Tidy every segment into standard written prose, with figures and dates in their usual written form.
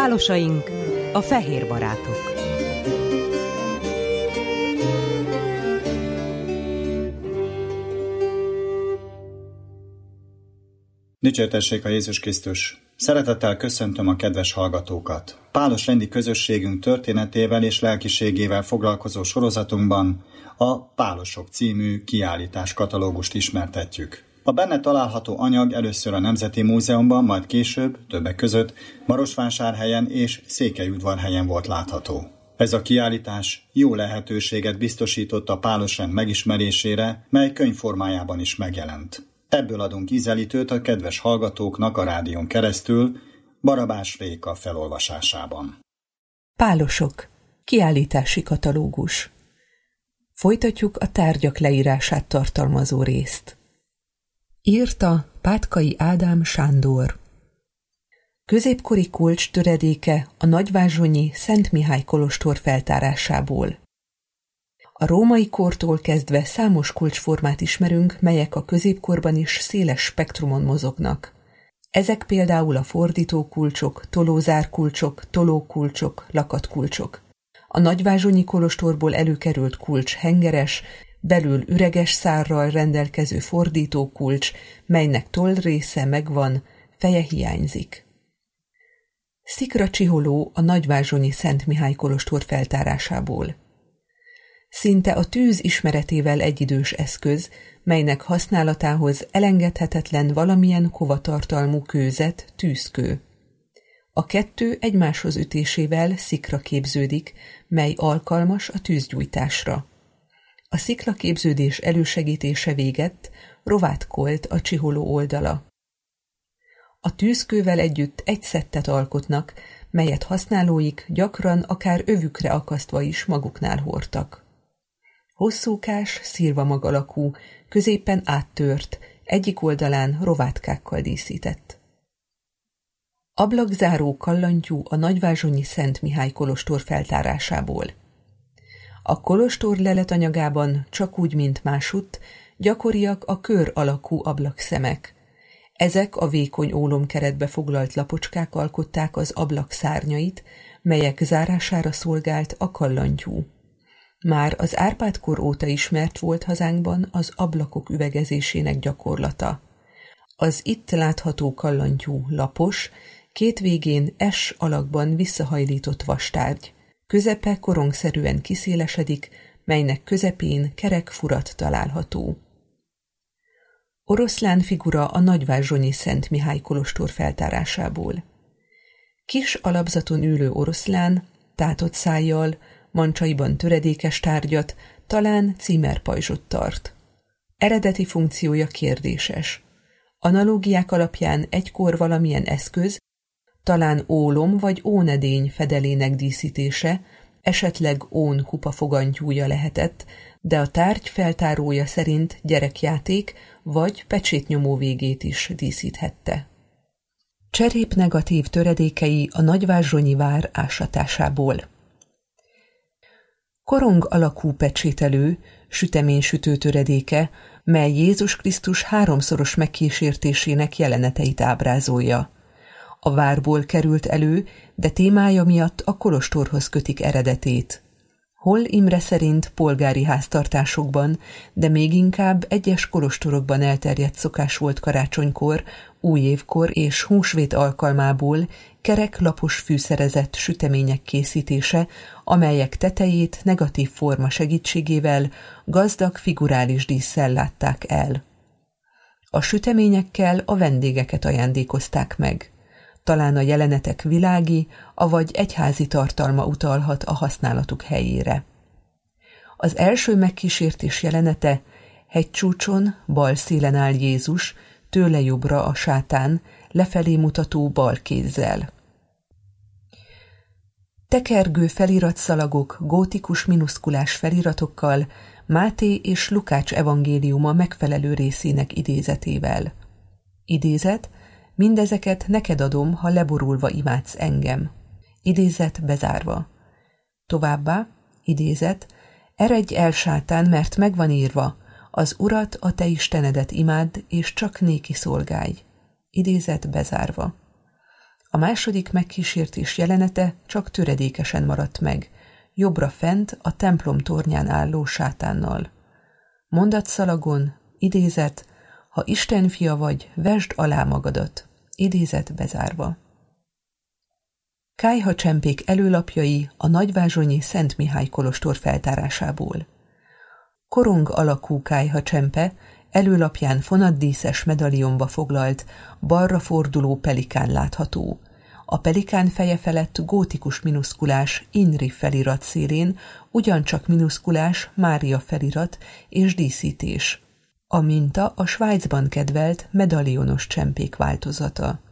Pálosaink, a fehér barátok. Dicsértessék a Jézus Krisztus! Szeretettel köszöntöm a kedves hallgatókat! Pálos rendi közösségünk történetével és lelkiségével foglalkozó sorozatunkban a Pálosok című kiállítás katalógust ismertetjük. A benne található anyag először a Nemzeti Múzeumban, majd később, többek között Marosvásárhelyen és Székelyudvarhelyen volt látható. Ez a kiállítás jó lehetőséget biztosított a pálosrend megismerésére, mely könyvformájában is megjelent. Ebből adunk ízelítőt a kedves hallgatóknak a rádión keresztül, Barabás Réka felolvasásában. Pálosok. Kiállítási katalógus. Folytatjuk a tárgyak leírását tartalmazó részt. Írta Pátkai Ádám Sándor. Középkori kulcs töredéke a nagyvázsonyi Szent Mihály kolostor feltárásából. A római kortól kezdve számos kulcsformát ismerünk, melyek a középkorban is széles spektrumon mozognak. Ezek például a fordítókulcsok, tolózárkulcsok, tolókulcsok, lakatkulcsok. A nagyvázsonyi kolostorból előkerült kulcs hengeres, belül üreges szárral rendelkező fordítókulcs, melynek tollrésze megvan, feje hiányzik. Szikracsiholó a nagyvázsonyi Szent Mihály kolostor feltárásából. Szinte a tűz ismeretével egyidős eszköz, melynek használatához elengedhetetlen valamilyen kovatartalmú kőzet, tűzkő. A kettő egymáshoz ütésével szikra képződik, mely alkalmas a tűzgyújtásra. A sziklaképződés elősegítése végett rovátkolt a csiholó oldala. A tűzkővel együtt egy szettet alkotnak, melyet használóik gyakran akár övükre akasztva is maguknál hordtak. Hosszúkás, szilvamag alakú, középen áttört, egyik oldalán rovátkákkal díszített. Ablakzáró kallantyú a nagyvázsonyi Szent Mihály kolostor feltárásából. A kolostor leletanyagában, csak úgy, mint másutt, gyakoriak a kör alakú ablakszemek. Ezek a vékony ólomkeretbe foglalt lapocskák alkották az ablak szárnyait, melyek zárására szolgált a kallantyú. Már az Árpád-kor óta ismert volt hazánkban az ablakok üvegezésének gyakorlata. Az itt látható kallantyú lapos, két végén S alakban visszahajlított vastárgy. Közepe korongszerűen kiszélesedik, melynek közepén kerek furat található. Oroszlán figura a nagyvázsonyi Szent Mihály kolostor feltárásából. Kis alapzaton ülő oroszlán, tátott szájjal, mancsaiban töredékes tárgyat, talán címerpajzsot tart. Eredeti funkciója kérdéses. Analógiák alapján egykor valamilyen eszköz, talán ólom vagy ónedény fedelének díszítése, esetleg ón kupafogantyúja lehetett, de a tárgy feltárója szerint gyerekjáték vagy pecsétnyomó végét is díszíthette. Cserép negatív töredékei a nagyvázsonyi vár ásatásából. Korong alakú pecsételő, süteménysütő töredéke, mely Jézus Krisztus háromszoros megkísértésének jeleneteit ábrázolja. A várból került elő, de témája miatt a kolostorhoz kötik eredetét. Hol Imre szerint polgári háztartásokban, de még inkább egyes kolostorokban elterjedt szokás volt karácsonykor, újévkor és húsvét alkalmából kerek lapos fűszerezett sütemények készítése, amelyek tetejét negatív forma segítségével gazdag figurális dísszel látták el. A süteményekkel a vendégeket ajándékozták meg. Talán a jelenetek világi, avagy egyházi tartalma utalhat a használatuk helyére. Az első megkísértés jelenete hegycsúcson, bal szélen áll Jézus, tőle jobbra a sátán, lefelé mutató bal kézzel. Tekergő feliratszalagok gótikus minuszkulás feliratokkal, Máté és Lukács evangéliuma megfelelő részének idézetével. Idézet: mindezeket neked adom, ha leborulva imádsz engem. Idézet bezárva. Továbbá, idézet: eredj el, sátán, mert megvan írva, az Urat, a te Istenedet imádd, és csak néki szolgálj. Idézet bezárva. A második megkísértés jelenete csak töredékesen maradt meg, jobbra fent a templom tornyán álló sátánnal. Mondatszalagon, idézet, ha Isten fia vagy, vesd alá magadat, idézet bezárva. Kályhacsempék előlapjai a nagyvázsonyi Szent Mihály kolostor feltárásából. Korong alakú kályhacsempe előlapján fonaddíszes medalionba foglalt, balra forduló pelikán látható. A pelikán feje felett gótikus minuszkulás Inri felirat szélén ugyancsak minuszkulás Mária felirat és díszítés. A minta a Svájcban kedvelt medalionos csempék változata.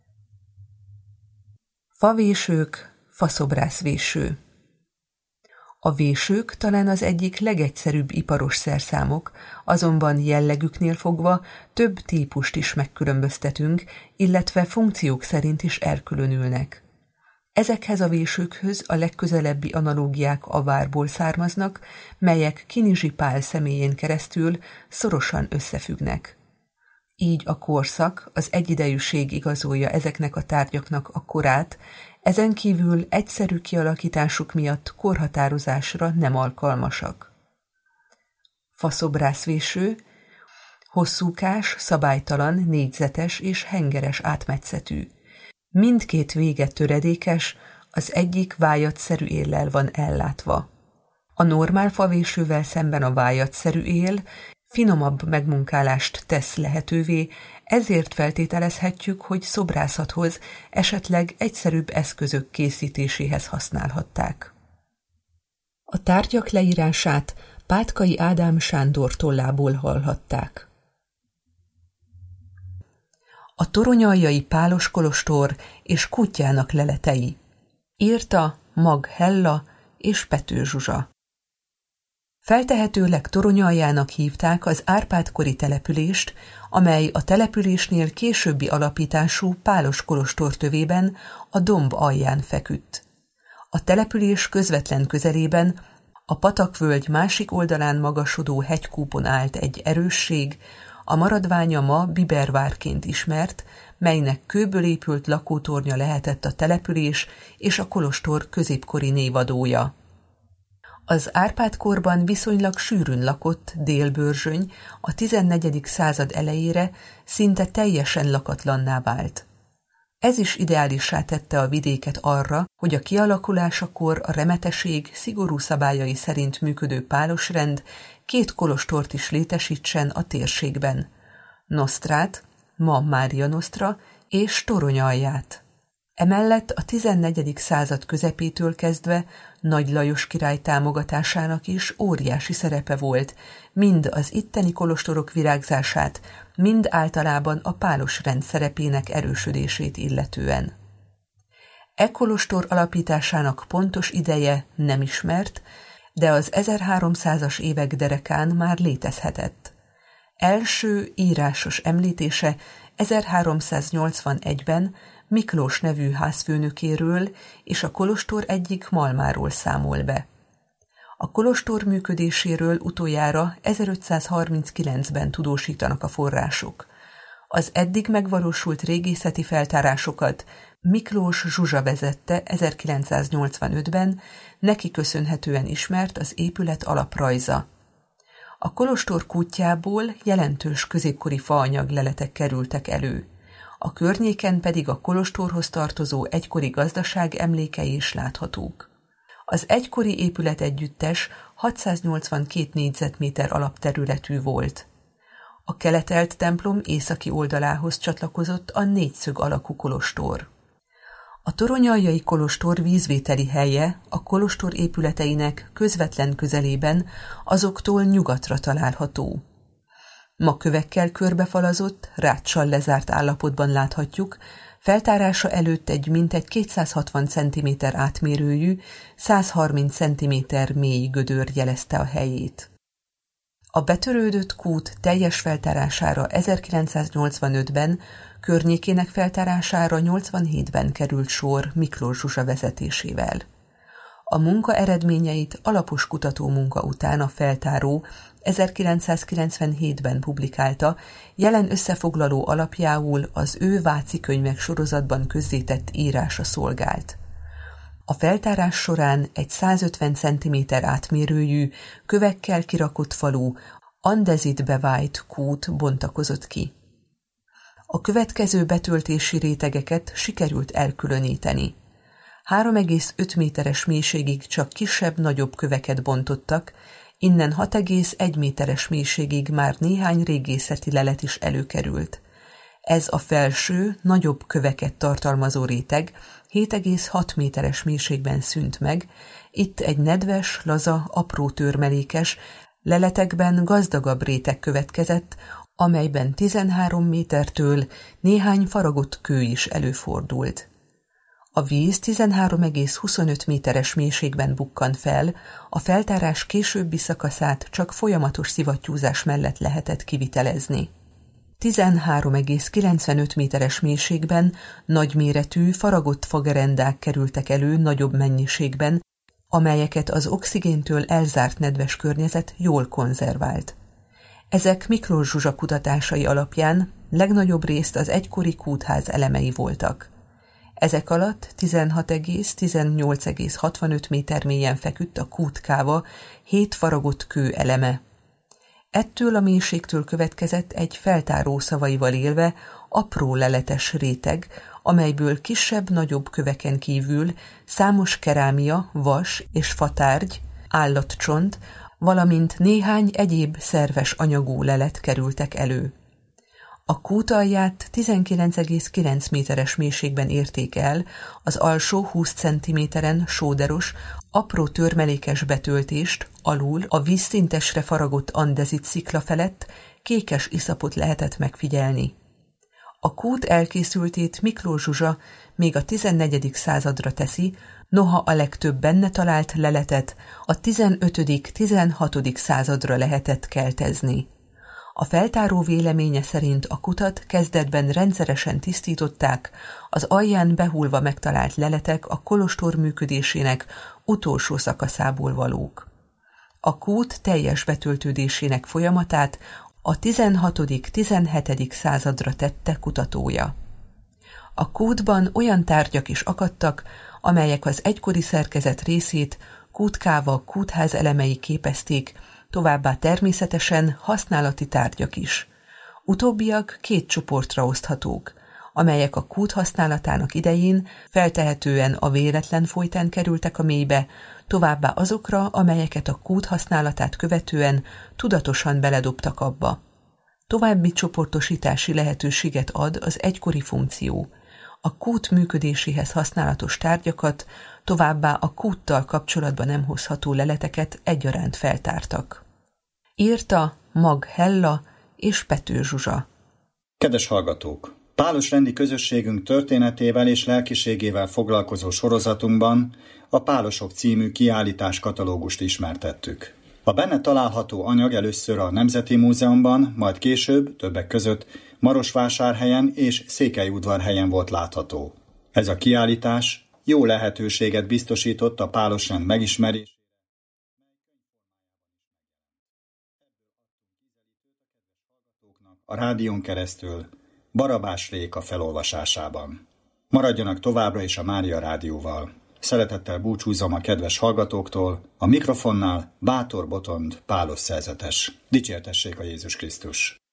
Favésők, faszobrászvéső. A vésők talán az egyik legegyszerűbb iparos szerszámok, azonban jellegüknél fogva több típust is megkülönböztetünk, illetve funkciók szerint is elkülönülnek. Ezekhez a vésőkhöz a legközelebbi analógiák a várból származnak, melyek Kinizsi Pál személyén keresztül szorosan összefüggnek. Így a korszak, az egyidejűség igazolja ezeknek a tárgyaknak a korát, ezen kívül egyszerű kialakításuk miatt korhatározásra nem alkalmasak. Faszobrászvéső, hosszúkás, szabálytalan, négyzetes és hengeres átmetszetű. Mindkét vége töredékes, az egyik vályadszerű éllel van ellátva. A normál favésővel szemben a vályadszerű él finomabb megmunkálást tesz lehetővé, ezért feltételezhetjük, hogy szobrászathoz, esetleg egyszerűbb eszközök készítéséhez használhatták. A tárgyak leírását Pátkai Ádám Sándor tollából hallhatták. A toronyaljai Pálos kolostor és kutyának leletei. Írta Mag Hella és Pető Zsuzsa. Feltehetőleg Toronyaljának hívták az Árpád-kori települést, amely a településnél későbbi alapítású Pálos kolostor tövében a domb alján feküdt. A település közvetlen közelében a Patakvölgy másik oldalán magasodó hegykúpon állt egy erősség, a maradványa ma Bibervárként ismert, melynek kőből épült lakótornya lehetett a település és a kolostor középkori névadója. Az Árpád-korban viszonylag sűrűn lakott Délbörzsöny a 14. század elejére szinte teljesen lakatlanná vált. Ez is ideálissá tette a vidéket arra, hogy a kialakulásakor a remeteség szigorú szabályai szerint működő pálosrend két kolostort is létesítsen a térségben. Nosztrát, ma Mária Nosztra, és Toronyalját. Emellett a 14. század közepétől kezdve Nagy Lajos király támogatásának is óriási szerepe volt, mind az itteni kolostorok virágzását, mind általában a pálos rend szerepének erősödését illetően. E kolostor alapításának pontos ideje nem ismert, de az 1300-as évek derekán már létezhetett. Első írásos említése 1381-ben Miklós nevű házfőnökéről és a kolostor egyik malmáról számol be. A kolostor működéséről utoljára 1539-ben tudósítanak a források. Az eddig megvalósult régészeti feltárásokat Miklós Zsuzsa vezette 1985-ben, neki köszönhetően ismert az épület alaprajza. A kolostor kútjából jelentős középkori faanyag leletek kerültek elő. A környéken pedig a kolostorhoz tartozó egykori gazdaság emlékei is láthatók. Az egykori épületegyüttes 682 négyzetméter alapterületű volt. A keletelt templom északi oldalához csatlakozott a négyszög alakú kolostor. A toronyaljai kolostor vízvételi helye a kolostor épületeinek közvetlen közelében, azoktól nyugatra található. Ma kövekkel körbefalazott, ráccsal lezárt állapotban láthatjuk, feltárása előtt egy mintegy 260 cm átmérőjű, 130 cm mély gödör jelezte a helyét. A betörődött kút teljes feltárására 1985-ben, környékének feltárására 87-ben került sor Miklós Zsuzsa vezetésével. A munka eredményeit alapos kutatómunka után a feltáró 1997-ben publikálta, jelen összefoglaló alapjául az ő Váci könyvek sorozatban közzétett írása szolgált. A feltárás során egy 150 cm átmérőjű, kövekkel kirakott falu, andezitbe vájt kút bontakozott ki. A következő betöltési rétegeket sikerült elkülöníteni. 3,5 méteres mélységig csak kisebb-nagyobb köveket bontottak, innen 6,1 méteres mélységig már néhány régészeti lelet is előkerült. Ez a felső, nagyobb köveket tartalmazó réteg 7,6 méteres mélységben szűnt meg, itt egy nedves, laza, apró törmelékes, leletekben gazdagabb réteg következett, amelyben 13 métertől néhány faragott kő is előfordult. A víz 13,25 méteres mélységben bukkant fel, a feltárás későbbi szakaszát csak folyamatos szivattyúzás mellett lehetett kivitelezni. 13,95 méteres mélységben nagyméretű, faragott fagerendák kerültek elő nagyobb mennyiségben, amelyeket az oxigéntől elzárt nedves környezet jól konzervált. Ezek Miklós Zsuzsa kutatásai alapján legnagyobb részt az egykori kútház elemei voltak. Ezek alatt 16,18,65 méter mélyen feküdt a kútkáva 7 faragott kő eleme. Ettől a mélységtől következett egy feltáró szavaival élve apró leletes réteg, amelyből kisebb-nagyobb köveken kívül számos kerámia, vas és fatárgy, állatcsont, valamint néhány egyéb szerves anyagú lelet kerültek elő. A kút alját 19,9 méteres mélységben érték el, az alsó 20 cm-en sóderos, apró törmelékes betöltést, alul a vízszintesre faragott andezit szikla felett kékes iszapot lehetett megfigyelni. A kút elkészültét Miklós Zsuzsa még a 14. századra teszi, noha a legtöbb benne talált leletet a 15.-16. századra lehetett keltezni. A feltáró véleménye szerint a kutat kezdetben rendszeresen tisztították, az alján behullva megtalált leletek a kolostor működésének utolsó szakaszából valók. A kút teljes betöltődésének folyamatát a 16.-17. századra tette kutatója. A kútban olyan tárgyak is akadtak, amelyek az egykori szerkezet részét kútkáva, kútház elemei képezték, továbbá természetesen használati tárgyak is. Utóbbiak 2 csoportra oszthatók, amelyek a kút használatának idején feltehetően a véletlen folytán kerültek a mélybe, továbbá azokra, amelyeket a kút használatát követően tudatosan beledobtak abba. További csoportosítási lehetőséget ad az egykori funkció. A kút működéséhez használatos tárgyakat, továbbá a kúttal kapcsolatban nem hozható leleteket egyaránt feltártak. Írta Mag Hella és Pető Zsuzsa. Kedves hallgatók! Pálos rendi közösségünk történetével és lelkiségével foglalkozó sorozatunkban a Pálosok című kiállítás katalógust ismertettük. A benne található anyag először a Nemzeti Múzeumban, majd később, többek között Marosvásárhelyen és Székelyudvarhelyen volt látható. Ez a kiállítás jó lehetőséget biztosított a pálosrend megismerésére, a rádión keresztül Barabás Réka felolvasásában. Maradjanak továbbra is a Mária Rádióval. Szeretettel búcsúzom a kedves hallgatóktól, a mikrofonnál Bátor Botond Pálos szerzetes. Dicsértessék a Jézus Krisztus!